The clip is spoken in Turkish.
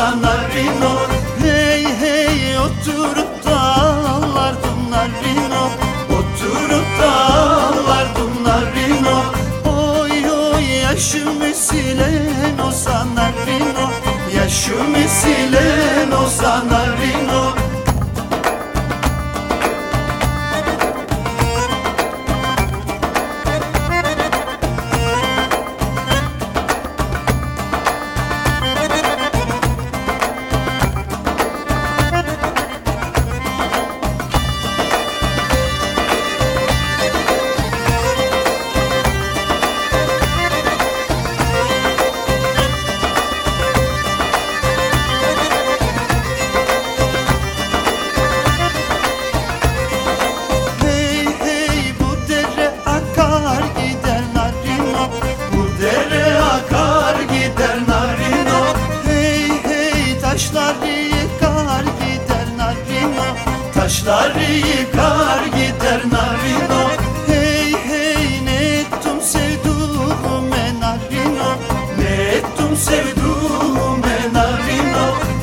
olsa narino. Hey hey oturup da ağlardım narino. Oturup da ağlardım narino. Oy oy yaşımı silen olsa narino. Yaşımı silen olsa narino. Taşları yıkar gider narino. Taşları yıkar gider narino. Hey hey ne ettim sevduğume narino. Ne ettim sevduğume narino.